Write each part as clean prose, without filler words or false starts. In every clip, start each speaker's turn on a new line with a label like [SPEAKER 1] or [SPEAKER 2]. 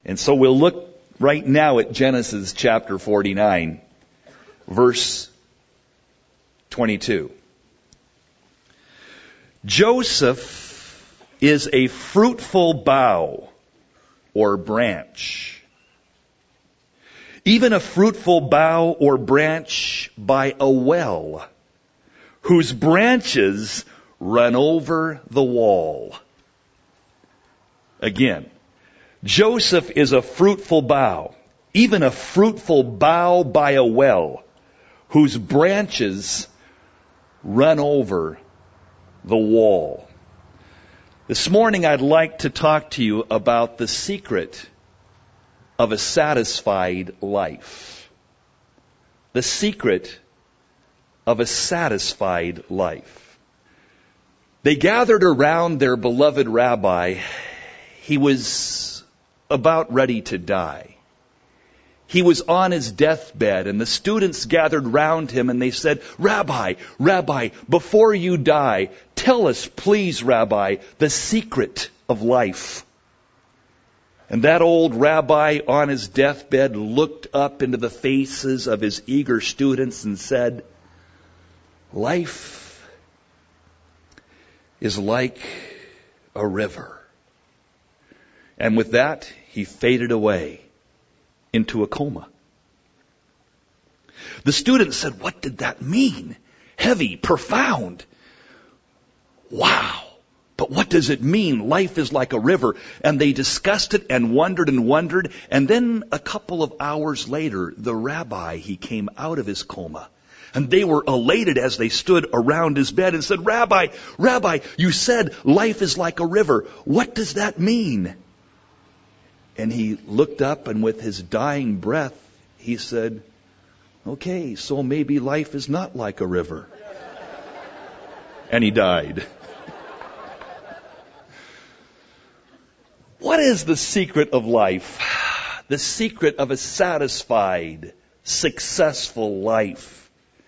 [SPEAKER 1] And so we'll look right now at Genesis chapter 49, verse 22. Joseph is a fruitful bough or branch. Even a fruitful bough or branch by a well, whose branches run over the wall. Again, Joseph is a fruitful bough, even a fruitful bough by a well, whose branches run over the wall. This morning I'd like to talk to you about the secret of a satisfied life. The secret of a satisfied life. They gathered around their beloved rabbi. He was about ready to die. He was on his deathbed, and the students gathered round him and they said, Rabbi, before you die, tell us, please, Rabbi, the secret of life. And that old rabbi on his deathbed looked up into the faces of his eager students and said, life is like a river. And with that, he faded away into a coma. The students said, what did that mean? Heavy, profound. Wow. But what does it mean? Life is like a river. And they discussed it and wondered. And then a couple of hours later, the rabbi, he came out of his coma. And they were elated as they stood around his bed and said, Rabbi, you said life is like a river. What does that mean? And he looked up, and with his dying breath, he said, okay, so maybe life is not like a river. And he died. What is the secret of life? The secret of a satisfied, successful life.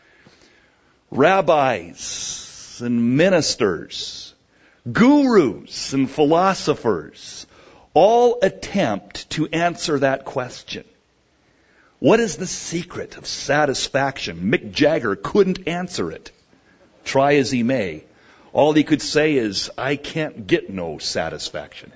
[SPEAKER 1] Rabbis and ministers, gurus and philosophers, all attempt to answer that question. What is the secret of satisfaction? Mick Jagger couldn't answer it. Try as he may. All he could say is, I can't get no satisfaction.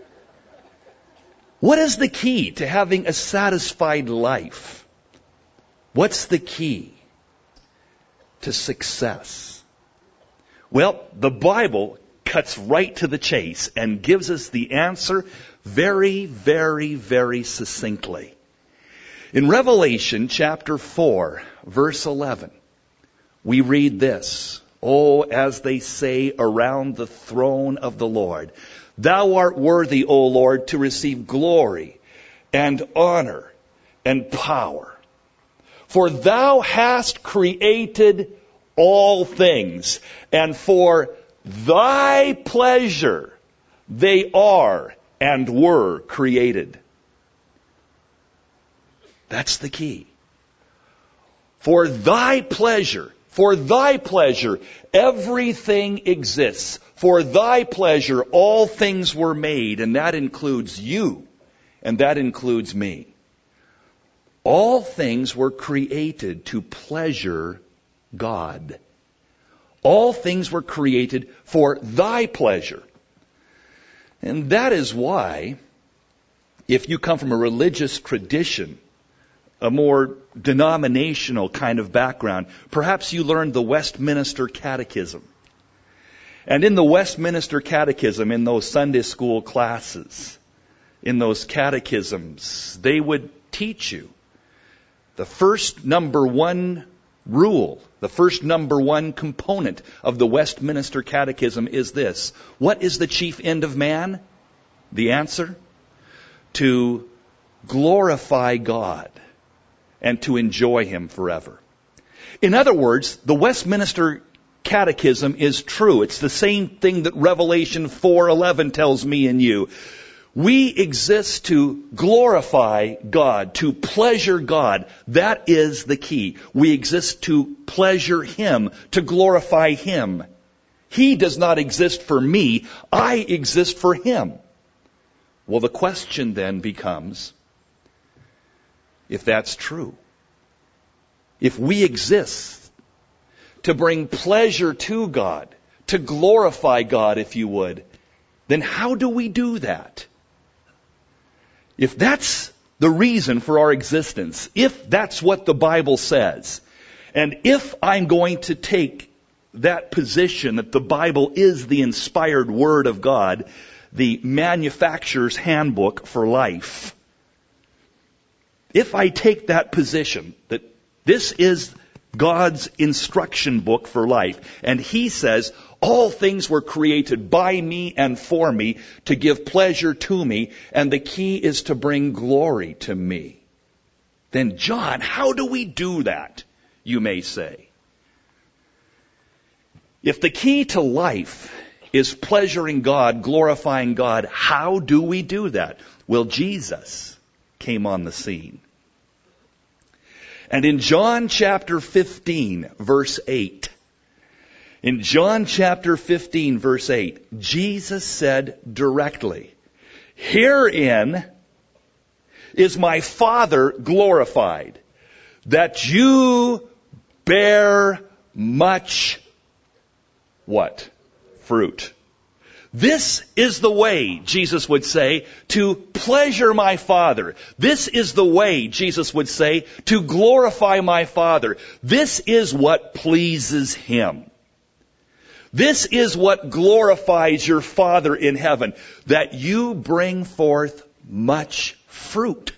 [SPEAKER 1] What is the key to having a satisfied life? What's the key to success? Well, the Bible cuts right to the chase and gives us the answer very, very, very succinctly. In Revelation chapter 4, verse 11, we read this, oh, as they say around the throne of the Lord, Thou art worthy, O Lord, to receive glory and honor and power. For Thou hast created all things, and for Thy pleasure they are and were created. That's the key. For Thy pleasure, everything exists. For Thy pleasure, all things were made, and that includes you, and that includes me. All things were created to pleasure God. All things were created for Thy pleasure. And that is why, if you come from a religious tradition, a more denominational kind of background, perhaps you learned the Westminster Catechism. And in the Westminster Catechism, in those Sunday school classes, in those catechisms, they would teach you the first number one rule, the first number one component of the Westminster Catechism is this. What is the chief end of man? The answer? To glorify God and to enjoy Him forever. In other words, the Westminster Catechism is true. It's the same thing that Revelation 4:11 tells me and you. We exist to glorify God, to pleasure God. That is the key. We exist to pleasure Him, to glorify Him. He does not exist for me. I exist for Him. Well, the question then becomes, if that's true, if we exist to bring pleasure to God, to glorify God, if you would, then how do we do that? If that's the reason for our existence, if that's what the Bible says, and if I'm going to take that position that the Bible is the inspired Word of God, the manufacturer's handbook for life, if I take that position that this is God's instruction book for life, and He says all things were created by me and for me to give pleasure to me, and the key is to bring glory to me, then John, how do we do that, you may say? If the key to life is pleasuring God, glorifying God, how do we do that? Well, Jesus came on the scene. And in John chapter 15, verse 8, in John chapter 15, verse 8, Jesus said directly, "Herein is my Father glorified, that you bear much," what? Fruit. This is the way, Jesus would say, to pleasure my Father. This is the way, Jesus would say, to glorify my Father. This is what pleases Him. This is what glorifies your Father in heaven, that you bring forth much fruit.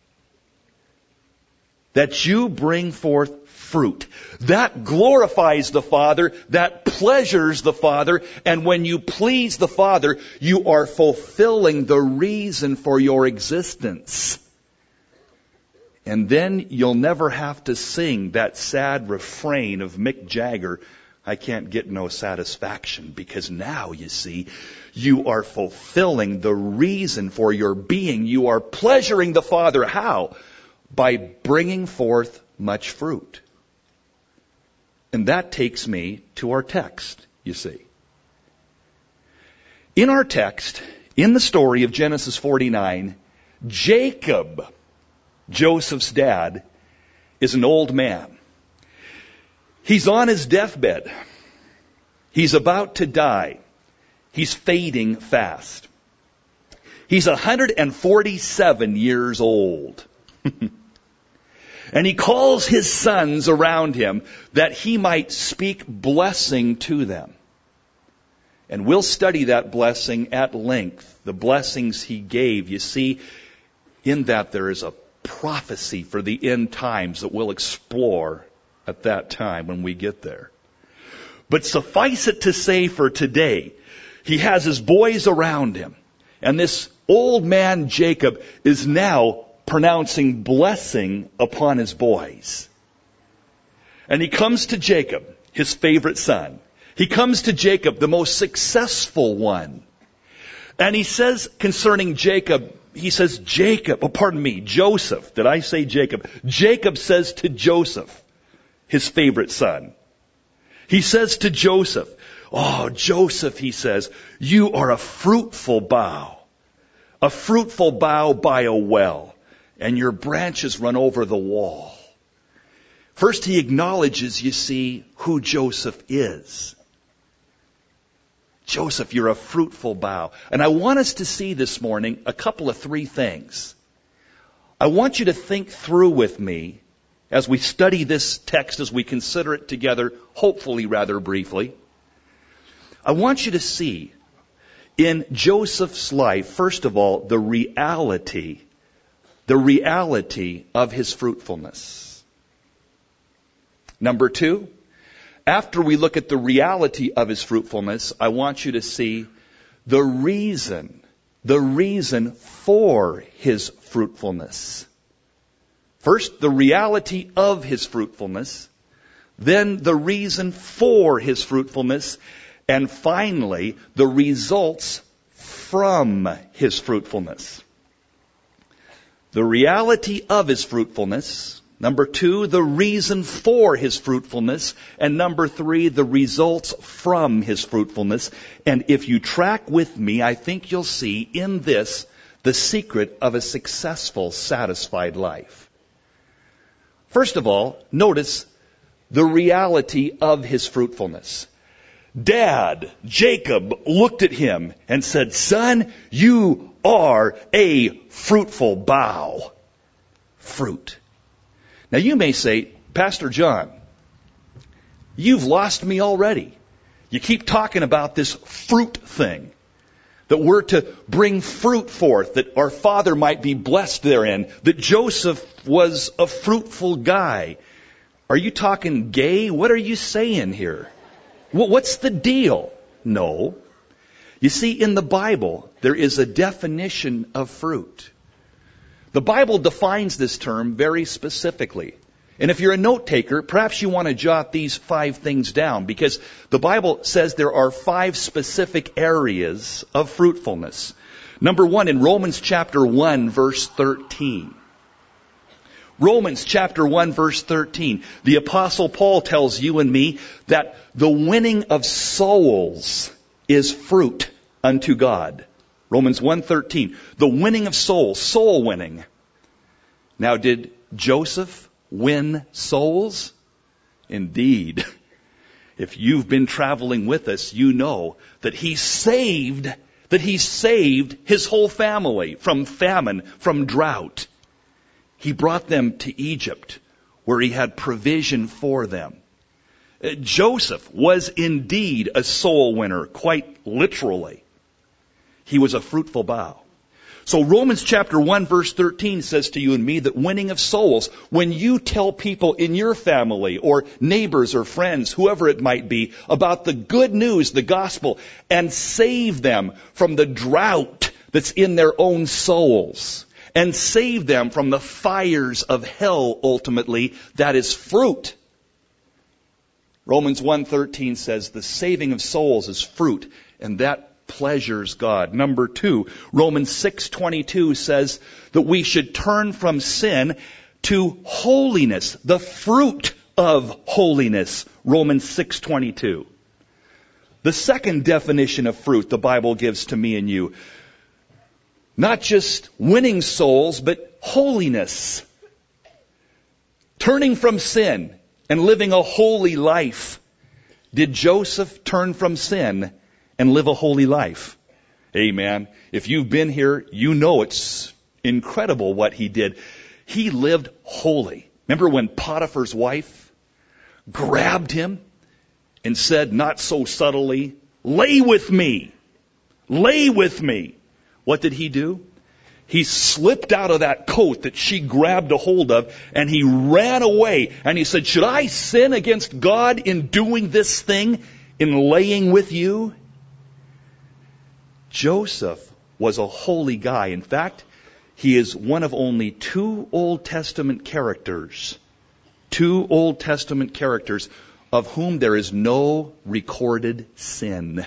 [SPEAKER 1] That you bring forth fruit. That glorifies the Father, that pleasures the Father, and when you please the Father, you are fulfilling the reason for your existence. And then you'll never have to sing that sad refrain of Mick Jagger, "I can't get no satisfaction," because now, you see, you are fulfilling the reason for your being. You are pleasuring the Father. How? By bringing forth much fruit. And that takes me to our text, you see. In our text, in the story of Genesis 49, Jacob, Joseph's dad, is an old man. He's on his deathbed. He's about to die. He's fading fast. He's 147 years old. And he calls his sons around him that he might speak blessing to them. And we'll study that blessing at length, the blessings he gave. You see, in that there is a prophecy for the end times that we'll explore at that time when we get there. But suffice it to say for today, he has his boys around him. And this old man Jacob is now pronouncing blessing upon his boys. And he comes to Jacob, his favorite son. He comes to Jacob, the most successful one. And he says concerning Jacob, he says, Joseph. Did I say Jacob? Jacob says to Joseph, his favorite son. He says to Joseph, "Oh, Joseph," he says, "you are a fruitful bough by a well, and your branches run over the wall." First, he acknowledges, you see, who Joseph is. Joseph, you're a fruitful bough. And I want us to see this morning a couple of three things. I want you to think through with me as we study this text, as we consider it together, hopefully rather briefly. I want you to see in Joseph's life, first of all, the reality of his fruitfulness. Number two, after we look at the reality of his fruitfulness, I want you to see the reason for his fruitfulness. First, the reality of his fruitfulness, then the reason for his fruitfulness, and finally, the results from his fruitfulness. The reality of his fruitfulness. Number two, the reason for his fruitfulness. And number three, the results from his fruitfulness. And if you track with me, I think you'll see in this the secret of a successful, satisfied life. First of all, notice the reality of his fruitfulness. Dad, Jacob, looked at him and said, "Son, you are a fruitful bough." Fruit. Now you may say, "Pastor John, you've lost me already. You keep talking about this fruit thing, that we're to bring fruit forth, that our father might be blessed therein, that Joseph was a fruitful guy. Are you talking gay? What are you saying here? What's the deal?" No. You see, in the Bible, there is a definition of fruit. The Bible defines this term very specifically. And if you're a note taker, perhaps you want to jot these 5 things down, because the Bible says there are 5 specific areas of fruitfulness. Number 1, in Romans chapter 1, verse 13. Romans chapter 1, verse 13. The Apostle Paul tells you and me that the winning of souls is fruit unto God. Romans 1:13. The winning of souls, soul winning. Now, did Joseph win souls? Indeed. If you've been traveling with us, you know that he saved his whole family from famine, from drought. He brought them to Egypt, where he had provision for them. Joseph was indeed a soul winner, quite literally. He was a fruitful bough. So Romans chapter 1 verse 13 says to you and me that winning of souls, when you tell people in your family or neighbors or friends, whoever it might be, about the good news, the gospel, and save them from the drought that's in their own souls, and save them from the fires of hell, ultimately, that is fruit. Romans 1:13 says the saving of souls is fruit, and that pleasures God. Number 2, Romans 6:22 says that we should turn from sin to holiness, the fruit of holiness. Romans 6:22. The second definition of fruit the Bible gives to me and you, not just winning souls, but holiness. Turning from sin and living a holy life. Did Joseph turn from sin and live a holy life? Amen. If you've been here, you know it's incredible what he did. He lived holy. Remember when Potiphar's wife grabbed him and said, not so subtly, "Lay with me. Lay with me." What did he do? He slipped out of that coat that she grabbed a hold of, and he ran away. And he said, "Should I sin against God in doing this thing, in laying with you?" Joseph was a holy guy. In fact, he is one of only 2 Old Testament characters of whom there is no recorded sin.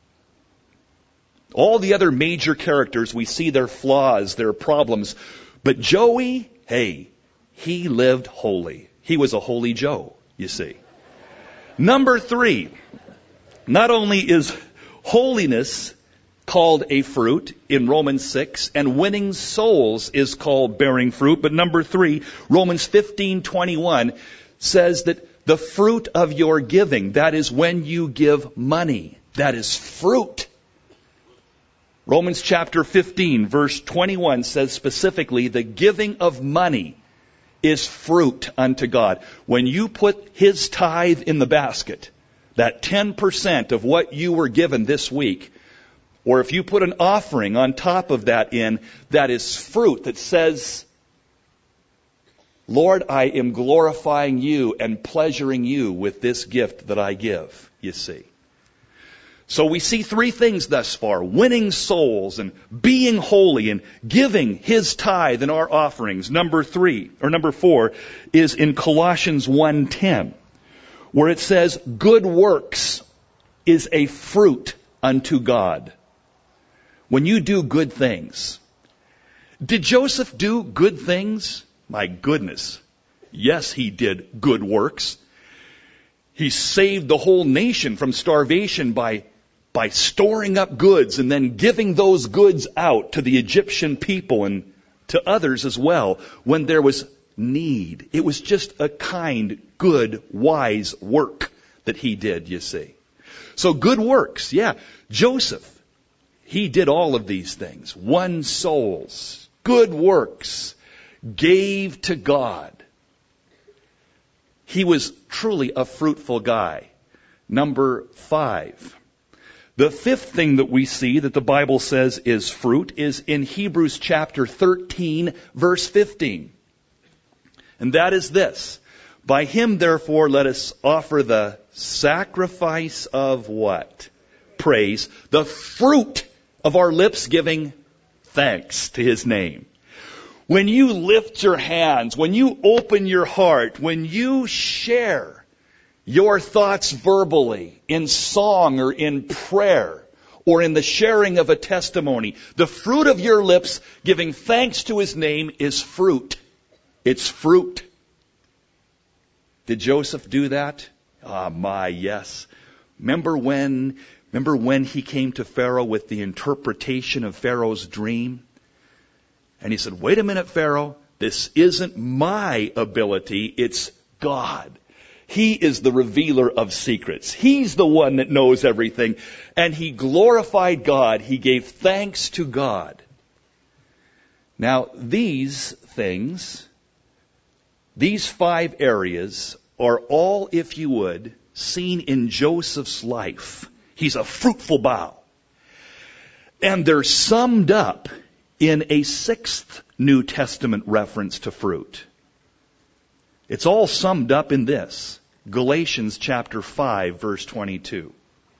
[SPEAKER 1] All the other major characters, we see their flaws, their problems. But Joey, hey, he lived holy. He was a holy Joe, you see. Number 3, not only is holiness called a fruit in Romans 6, and winning souls is called bearing fruit, but number 3, Romans 15:21 says that the fruit of your giving, that is when you give money, that is fruit. Romans chapter 15 verse 21 says specifically the giving of money is fruit unto God. When you put his tithe in the basket, that 10% of what you were given this week, or if you put an offering on top of that in, that is fruit that says, "Lord, I am glorifying you and pleasuring you with this gift that I give," you see. So we see 3 things thus far: winning souls and being holy and giving his tithe and our offerings. Number 4 is in Colossians 1:10, where it says, "Good works is a fruit unto God." When you do good things. Did Joseph do good things? My goodness. Yes, he did good works. He saved the whole nation from starvation by by storing up goods and then giving those goods out to the Egyptian people and to others as well when there was need. It was just a kind, good, wise work that he did, you see. So good works, yeah. Joseph, he did all of these things. Won souls, good works, gave to God. He was truly a fruitful guy. Number 5. The fifth thing that we see that the Bible says is fruit is in Hebrews chapter 13, verse 15. And that is this. By him, therefore, let us offer the sacrifice of what? Praise. The fruit of our lips giving thanks to his name. When you lift your hands, when you open your heart, when you share your thoughts verbally, in song or in prayer, or in the sharing of a testimony, the fruit of your lips giving thanks to his name is fruit. It's fruit. Did Joseph do that? Yes. Remember when he came to Pharaoh with the interpretation of Pharaoh's dream? And he said, wait a minute, Pharaoh, this isn't my ability, it's God. He is the revealer of secrets. He's the one that knows everything. And he glorified God. He gave thanks to God. Now, these things, these 5 areas are all, if you would, seen in Joseph's life. He's a fruitful bough. And they're summed up in a 6th New Testament reference to fruit. It's all summed up in this. Galatians chapter 5, verse 22.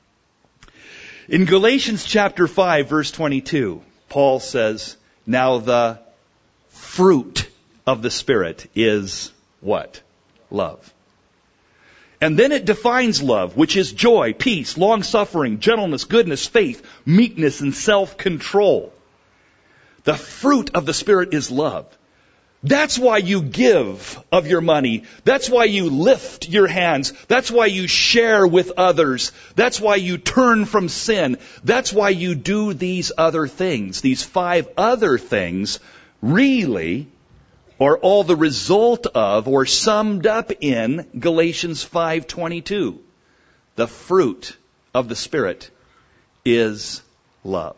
[SPEAKER 1] In Galatians chapter 5, verse 22, Paul says, now the fruit of the Spirit is what? Love. And then it defines love, which is joy, peace, long-suffering, gentleness, goodness, faith, meekness, and self-control. The fruit of the Spirit is love. That's why you give of your money. That's why you lift your hands. That's why you share with others. That's why you turn from sin. That's why you do these other things. These 5 other things really are all the result of or summed up in Galatians 5:22. The fruit of the Spirit is love.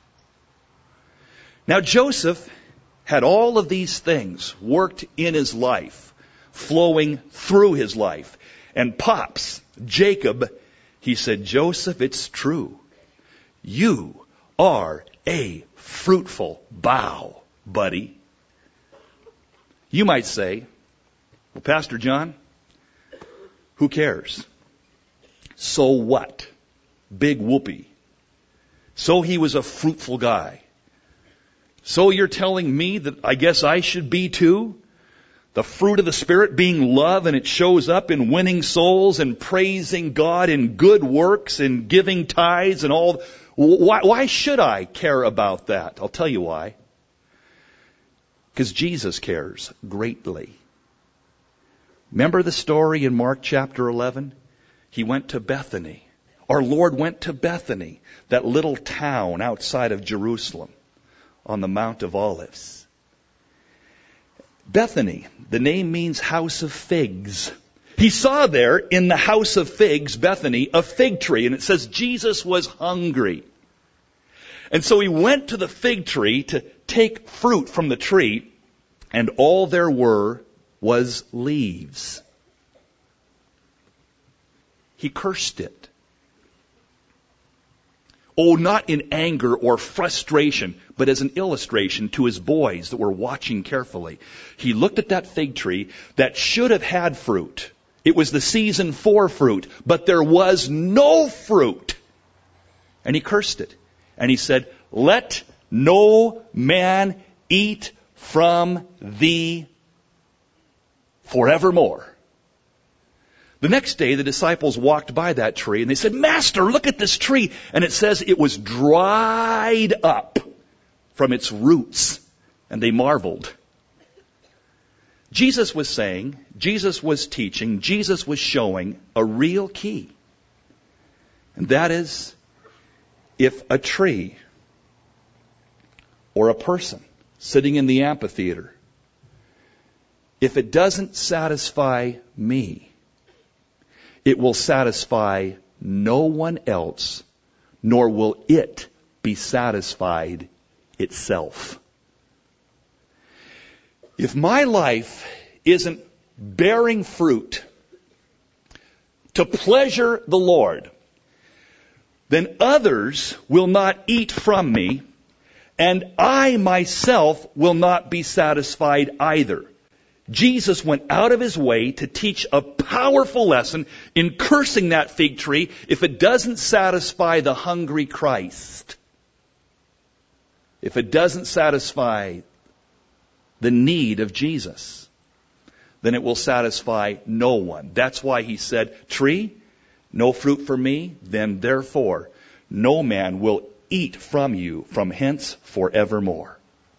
[SPEAKER 1] Now Joseph had all of these things worked in his life, flowing through his life. And Pops, Jacob, he said, Joseph, it's true. You are a fruitful bough, buddy. You might say, well, Pastor John, who cares? So what? Big whoopee. So he was a fruitful guy. So you're telling me that I guess I should be too? The fruit of the Spirit being love, and it shows up in winning souls and praising God in good works and giving tithes and all. Why should I care about that? I'll tell you why. Because Jesus cares greatly. Remember the story in Mark chapter 11? He went to Bethany. Our Lord went to Bethany, that little town outside of Jerusalem, on the Mount of Olives. Bethany, the name means house of figs. He saw there in the house of figs, Bethany, a fig tree, and it says Jesus was hungry. And so he went to the fig tree to take fruit from the tree, and all there were was leaves. He cursed it. Oh, not in anger or frustration, but as an illustration to his boys that were watching carefully. He looked at that fig tree that should have had fruit. It was the season for fruit, but there was no fruit. And he cursed it. And he said, let no man eat from thee forevermore. The next day, the disciples walked by that tree and they said, Master, look at this tree. And it says it was dried up from its roots. And they marveled. Jesus was saying, Jesus was teaching, Jesus was showing a real key. And that is, If a tree or a person sitting in the amphitheater, if it doesn't satisfy me, it will satisfy no one else, nor will it be satisfied itself. If my life isn't bearing fruit to pleasure the Lord, then others will not eat from me, and I myself will not be satisfied either. Jesus went out of his way to teach a powerful lesson in cursing that fig tree if it doesn't satisfy the hungry Christ. If it doesn't satisfy the need of Jesus, then it will satisfy no one. That's why he said, tree, no fruit for me, then therefore no man will eat from you from hence forevermore.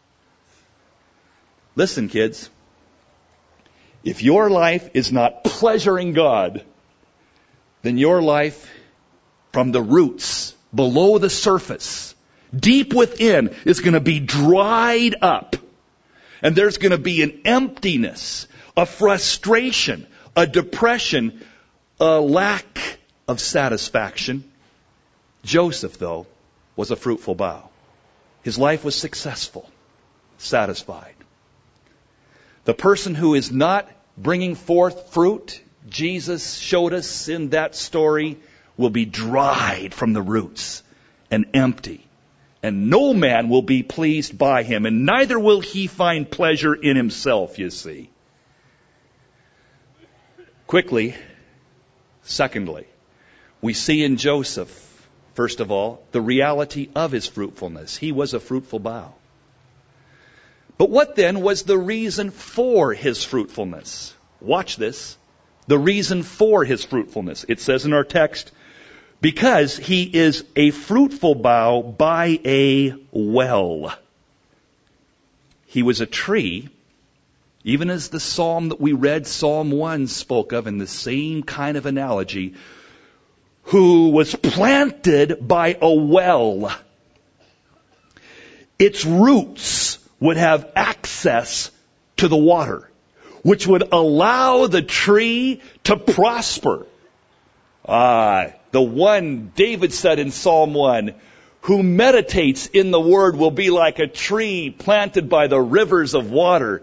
[SPEAKER 1] Listen, kids. If your life is not pleasuring God, then your life from the roots, below the surface, deep within, is going to be dried up. And there's going to be an emptiness, a frustration, a depression, a lack of satisfaction. Joseph, though, was a fruitful bough. His life was successful, satisfied. The person who is not bringing forth fruit, Jesus showed us in that story, will be dried from the roots and empty. And no man will be pleased by him, and neither will he find pleasure in himself, you see. Quickly, secondly, we see in Joseph, first of all, the reality of his fruitfulness. He was a fruitful bough. But what then was the reason for his fruitfulness? Watch this. The reason for his fruitfulness. It says in our text, because he is a fruitful bough by a well. He was a tree, even as the psalm that we read, Psalm 1, spoke of in the same kind of analogy, who was planted by a well. Its roots would have access to the water, which would allow the tree to prosper. The one, David said in Psalm 1, who meditates in the Word will be like a tree planted by the rivers of water.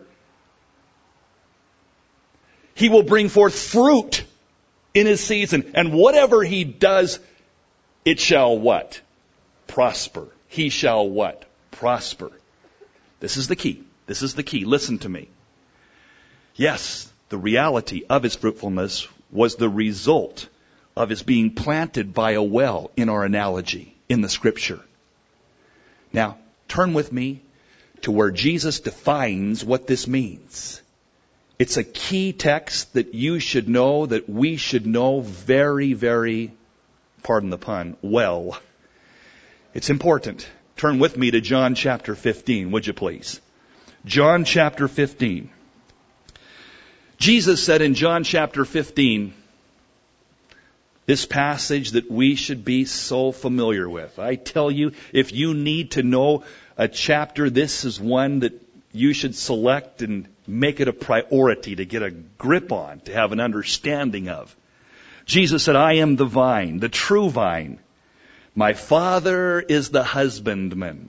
[SPEAKER 1] He will bring forth fruit in his season, and whatever he does, it shall what? Prosper. He shall what? Prosper. This is the key. This is the key. Listen to me. Yes, the reality of his fruitfulness was the result of his being planted by a well in our analogy in the Scripture. Now, turn with me to where Jesus defines what this means. It's a key text that you should know, that we should know very, very, pardon the pun, well. It's important. Turn with me to John chapter 15, would you please? John chapter 15. Jesus said in John chapter 15, this passage that we should be so familiar with. I tell you, if you need to know a chapter, this is one that you should select and make it a priority to get a grip on, to have an understanding of. Jesus said, I am the vine, the true vine. My Father is the husbandman.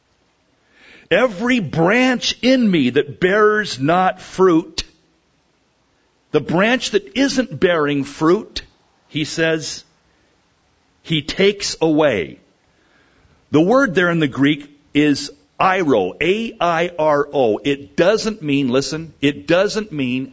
[SPEAKER 1] Every branch in me that bears not fruit, the branch that isn't bearing fruit, he says, he takes away. The word there in the Greek is airo, A-I-R-O. It doesn't mean, listen, it doesn't mean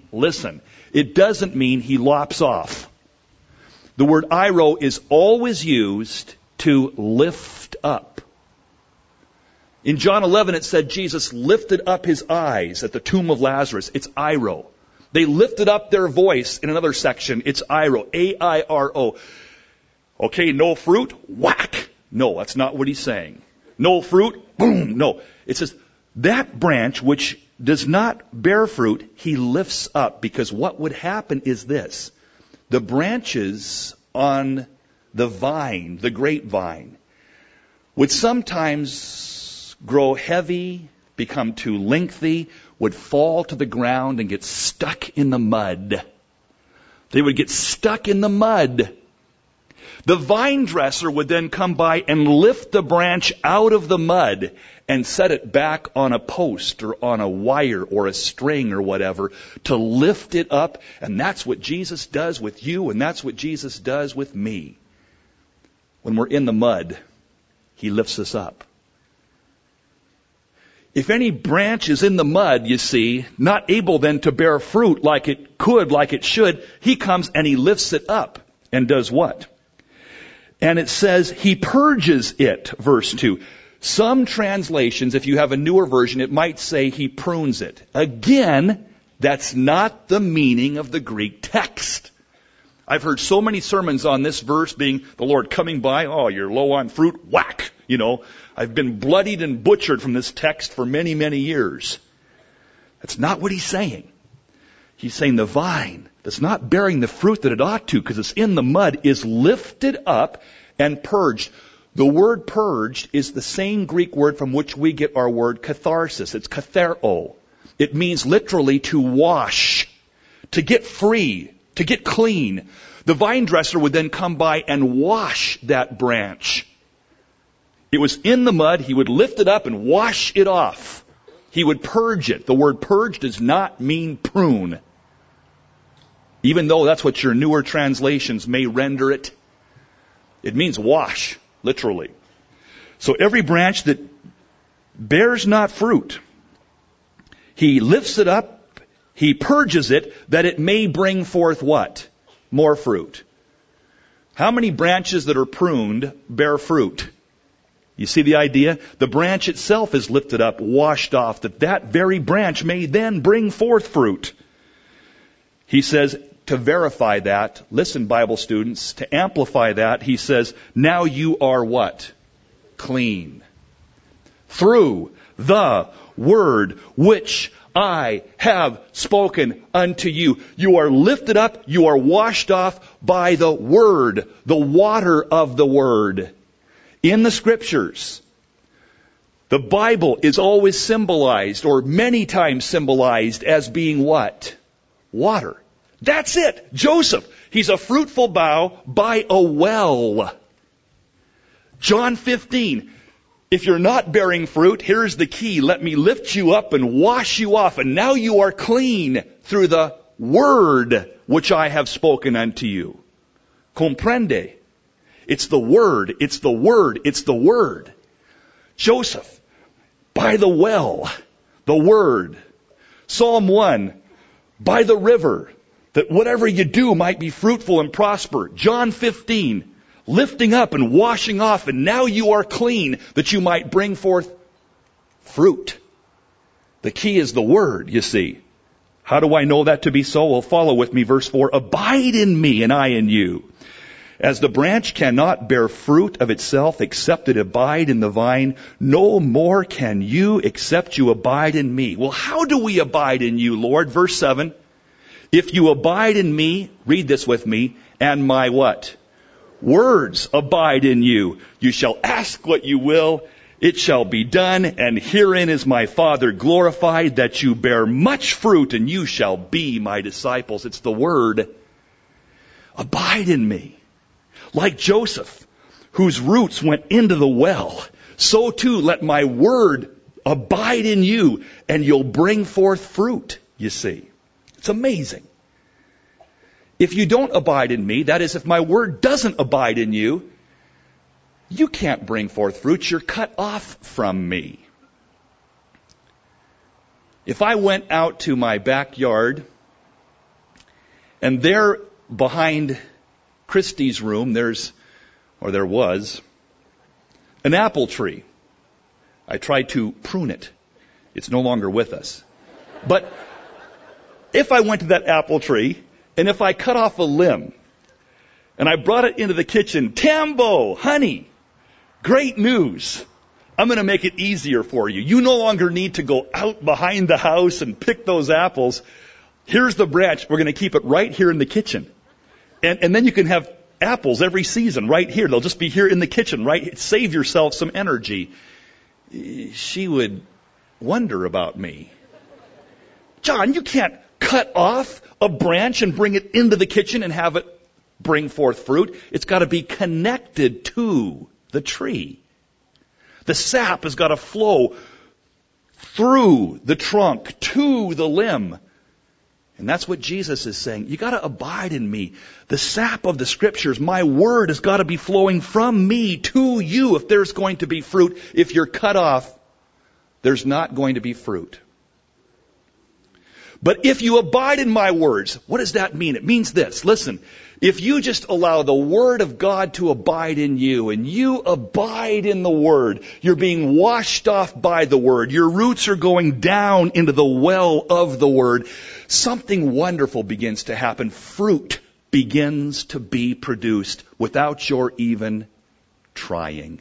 [SPEAKER 1] he lops off. The word airo is always used to lift up. In John 11 it said Jesus lifted up his eyes at the tomb of Lazarus. It's airo. They lifted up their voice in another section. It's airo, A-I-R-O. Okay, no fruit? Whack! No, that's not what he's saying. No fruit? Boom! No. It says, that branch which does not bear fruit, he lifts up. Because what would happen is this. The branches on the vine, the grapevine, would sometimes grow heavy, become too lengthy, would fall to the ground and get stuck in the mud. They would get stuck in the mud. The vine dresser would then come by and lift the branch out of the mud and set it back on a post or on a wire or a string or whatever to lift it up. And that's what Jesus does with you, and that's what Jesus does with me. When we're in the mud, He lifts us up. If any branch is in the mud, you see, not able then to bear fruit like it could, like it should, He comes and He lifts it up and does what? And it says He purges it, verse 2. Some translations, if you have a newer version, it might say He prunes it. Again, that's not the meaning of the Greek text. I've heard so many sermons on this verse being the Lord coming by, oh, you're low on fruit, whack. You know, I've been bloodied and butchered from this text for many, many years. That's not what He's saying. He's saying the vine that's not bearing the fruit that it ought to because it's in the mud is lifted up and purged. The word purged is the same Greek word from which we get our word catharsis. It's kathero. It means literally to wash, to get free, to get clean. The vine dresser would then come by and wash that branch. It was in the mud. He would lift it up and wash it off. He would purge it. The word purge does not mean prune. Even though that's what your newer translations may render it. It means wash, literally. So every branch that bears not fruit, He lifts it up, He purges it, that it may bring forth what? More fruit. How many branches that are pruned bear fruit? You see the idea? The branch itself is lifted up, washed off, that very branch may then bring forth fruit. He says, to verify that, listen, Bible students, to amplify that, He says, now you are what? Clean. Through the word which I have spoken unto you. You are lifted up, you are washed off by the word, the water of the word. In the Scriptures, the Bible is always symbolized, or many times symbolized, as being what? Water. That's it. Joseph, he's a fruitful bough by a well. John 15, if you're not bearing fruit, here's the key. Let me lift you up and wash you off, and now you are clean through the word which I have spoken unto you. Comprende? It's the word, it's the word, it's the word. Joseph, by the well, the word. Psalm 1, by the river, that whatever you do might be fruitful and prosper. John 15, lifting up and washing off, and now you are clean, that you might bring forth fruit. The key is the word, you see. How do I know that to be so? Well, follow with me, verse 4. Abide in me, and I in you. As the branch cannot bear fruit of itself except it abide in the vine, no more can you except you abide in me. Well, how do we abide in you, Lord? Verse 7. If you abide in me, read this with me, and my what? Words abide in you. You shall ask what you will, it shall be done, and herein is my Father glorified, that you bear much fruit, and you shall be my disciples. It's the word. Abide in me. Like Joseph, whose roots went into the well, so too let my word abide in you, and you'll bring forth fruit, you see. It's amazing. If you don't abide in me, that is, if my word doesn't abide in you, you can't bring forth fruit. You're cut off from me. If I went out to my backyard, and there behind Christie's room, there was, an apple tree. I tried to prune it. It's no longer with us. But if I went to that apple tree, and if I cut off a limb, and I brought it into the kitchen, Tambo, honey, great news. I'm going to make it easier for you. You no longer need to go out behind the house and pick those apples. Here's the branch. We're going to keep it right here in the kitchen. And then you can have apples every season right here. They'll just be here in the kitchen, right? Save yourself some energy. She would wonder about me. John, you can't cut off a branch and bring it into the kitchen and have it bring forth fruit. It's got to be connected to the tree. The sap has got to flow through the trunk to the limb. And that's what Jesus is saying. You got to abide in me. The sap of the Scriptures, my word, has got to be flowing from me to you if there's going to be fruit. If you're cut off, there's not going to be fruit. But if you abide in my words, what does that mean? It means this. Listen, if you just allow the Word of God to abide in you, and you abide in the Word, you're being washed off by the Word, your roots are going down into the well of the Word, something wonderful begins to happen. Fruit begins to be produced without your even trying.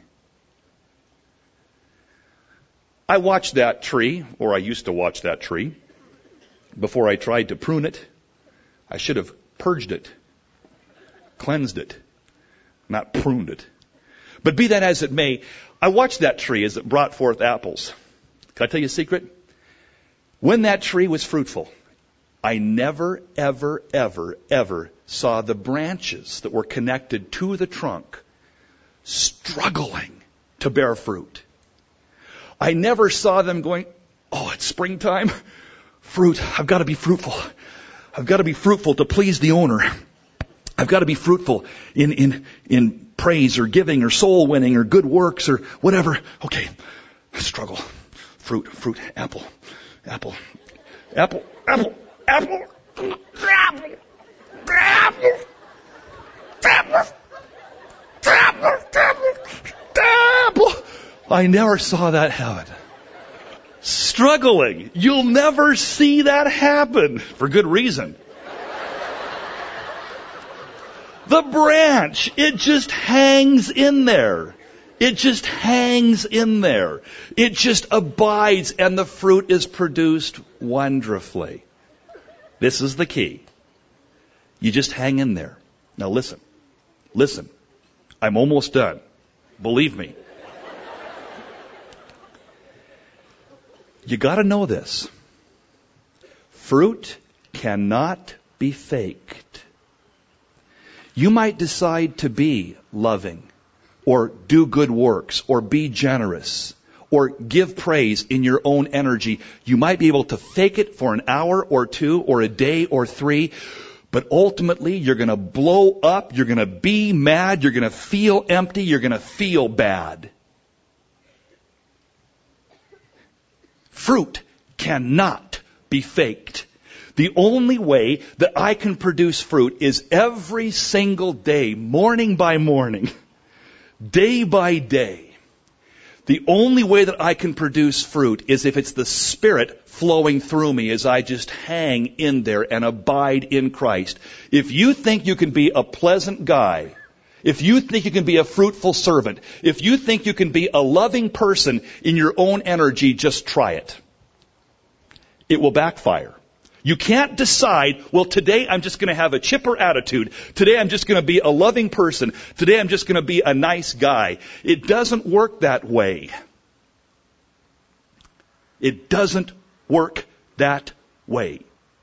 [SPEAKER 1] I watched that tree, or I used to watch that tree, before I tried to prune it. I should have purged it, cleansed it, not pruned it. But be that as it may, I watched that tree as it brought forth apples. Can I tell you a secret? When that tree was fruitful, I never, ever, ever, ever saw the branches that were connected to the trunk struggling to bear fruit. I never saw them going, oh, it's springtime. Fruit, I've got to be fruitful. I've got to be fruitful to please the owner. I've got to be fruitful in praise or giving or soul winning or good works or whatever. Okay, struggle. Fruit, apple, apple, apple, apple, apple, apple, apple, apple, apple, apple. I never saw that happen. Struggling. You'll never see that happen. For good reason. The branch, it just hangs in there. It just hangs in there. It just abides and the fruit is produced wonderfully. This is the key. You just hang in there. Now listen. Listen. I'm almost done. Believe me. You got to know this. Fruit cannot be faked. You might decide to be loving or do good works or be generous or give praise in your own energy. You might be able to fake it for an hour or two or a day or three, but ultimately you're going to blow up, you're going to be mad, you're going to feel empty, you're going to feel bad. Fruit cannot be faked. The only way that I can produce fruit is every single day, morning by morning, day by day. The only way that I can produce fruit is if it's the Spirit flowing through me as I just hang in there and abide in Christ. If you think you can be a pleasant guy, if you think you can be a fruitful servant, if you think you can be a loving person in your own energy, just try it. It will backfire. You can't decide, well, today I'm just going to have a chipper attitude. Today I'm just going to be a loving person. Today I'm just going to be a nice guy. It doesn't work that way. It doesn't work that way.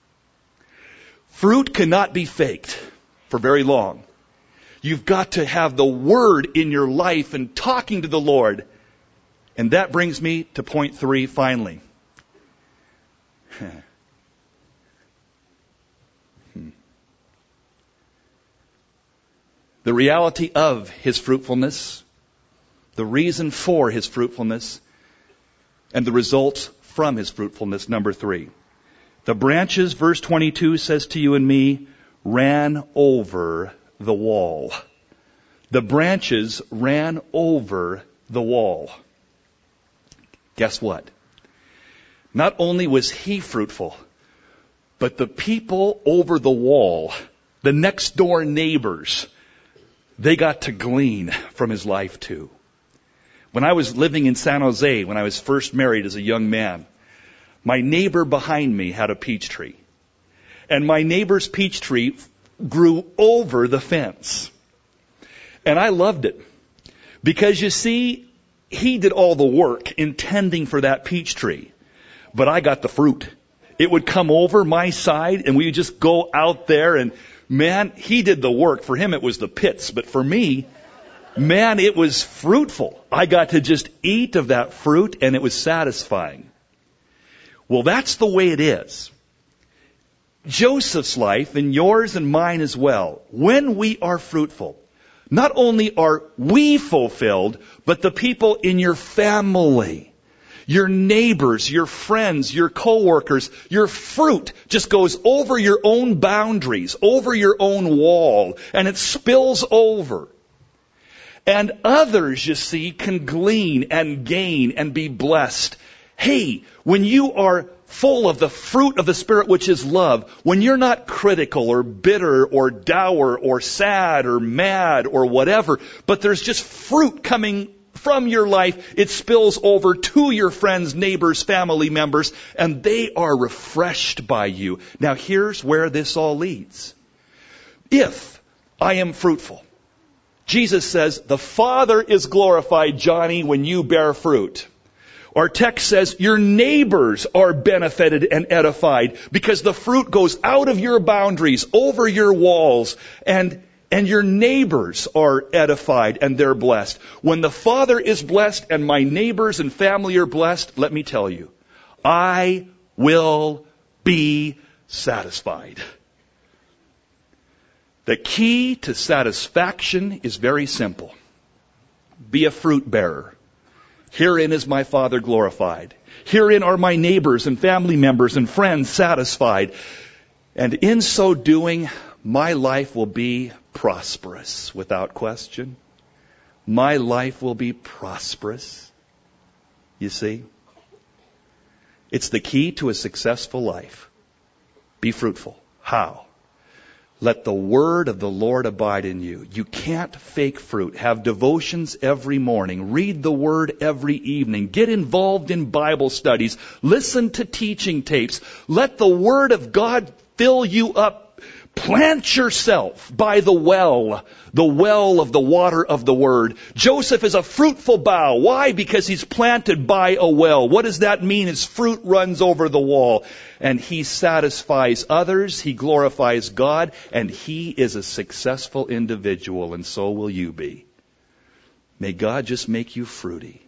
[SPEAKER 1] Fruit cannot be faked for very long. You've got to have the Word in your life and talking to the Lord. And that brings me to point 3 finally. The reality of His fruitfulness, the reason for His fruitfulness, and the results from His fruitfulness. Number 3. The branches, verse 22 says to you and me, ran over the wall. The branches ran over the wall. Guess what? Not only was he fruitful, but the people over the wall, the next door neighbors, they got to glean from his life too. When I was living in San Jose, when I was first married as a young man, my neighbor behind me had a peach tree. And my neighbor's peach tree grew over the fence. And I loved it. Because you see, he did all the work intending for that peach tree. But I got the fruit. It would come over my side and we would just go out there and man, he did the work. For him it was the pits. But for me, man, it was fruitful. I got to just eat of that fruit and it was satisfying. Well, that's the way it is. Joseph's life and yours and mine as well. When we are fruitful, not only are we fulfilled, but the people in your family, your neighbors, your friends, your coworkers, your fruit just goes over your own boundaries, over your own wall, and it spills over. And others, you see, can glean and gain and be blessed. Hey, when you are full of the fruit of the Spirit, which is love, when you're not critical or bitter or dour or sad or mad or whatever, but there's just fruit coming from your life, it spills over to your friends, neighbors, family members, and they are refreshed by you. Now here's where this all leads. If I am fruitful, Jesus says, the Father is glorified, Johnny, when you bear fruit. Our text says your neighbors are benefited and edified because the fruit goes out of your boundaries, over your walls, and your neighbors are edified and they're blessed. When the Father is blessed and my neighbors and family are blessed, let me tell you, I will be satisfied. The key to satisfaction is very simple. Be a fruit bearer. Herein is my Father glorified. Herein are my neighbors and family members and friends satisfied. And in so doing, my life will be prosperous, without question. My life will be prosperous. You see? It's the key to a successful life. Be fruitful. How? Let the word of the Lord abide in you. You can't fake fruit. Have devotions every morning. Read the word every evening. Get involved in Bible studies. Listen to teaching tapes. Let the word of God fill you up. Plant yourself by the well of the water of the word. Joseph is a fruitful bough. Why? Because he's planted by a well. What does that mean? His fruit runs over the wall. And he satisfies others, he glorifies God, and he is a successful individual, and so will you be. May God just make you fruity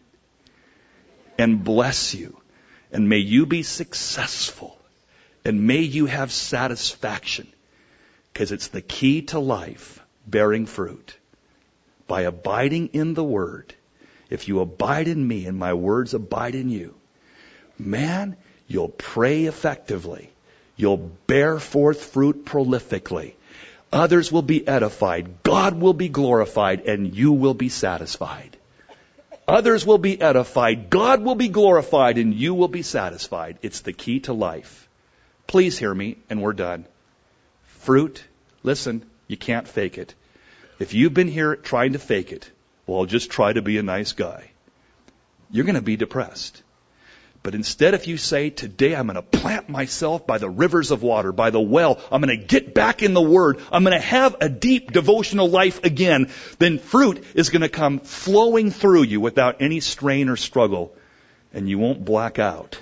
[SPEAKER 1] and bless you, and may you be successful, and may you have satisfaction. Because it's the key to life, bearing fruit. By abiding in the Word. If you abide in me and my words abide in you, man, you'll pray effectively. You'll bear forth fruit prolifically. Others will be edified. God will be glorified and you will be satisfied. Others will be edified. God will be glorified and you will be satisfied. It's the key to life. Please hear me and we're done. Fruit, listen, you can't fake it. If you've been here trying to fake it, well, I'll just try to be a nice guy. You're going to be depressed. But instead, if you say, today I'm going to plant myself by the rivers of water, by the well, I'm going to get back in the Word, I'm going to have a deep devotional life again, then fruit is going to come flowing through you without any strain or struggle. And you won't black out.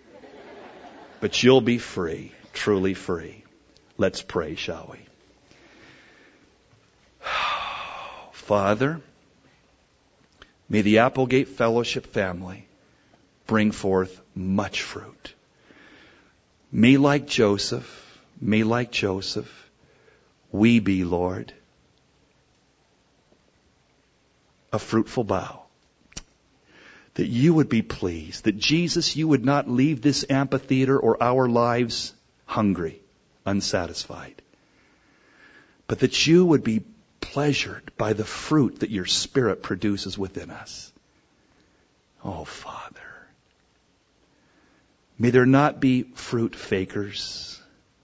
[SPEAKER 1] But you'll be free, truly free. Let's pray, shall we? Father, may the Applegate Fellowship family bring forth much fruit. Me like Joseph, we be, Lord, a fruitful bough. That you would be pleased, that Jesus, you would not leave this amphitheater or our lives hungry, unsatisfied, but that you would be pleasured by the fruit that your Spirit produces within us. Oh, Father, may there not be fruit fakers,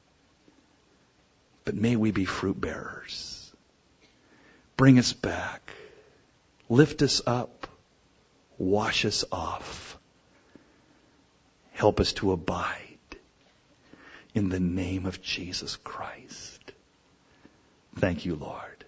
[SPEAKER 1] but may we be fruit bearers. Bring us back. Lift us up. Wash us off. Help us to abide in the name of Jesus Christ. Thank you, Lord.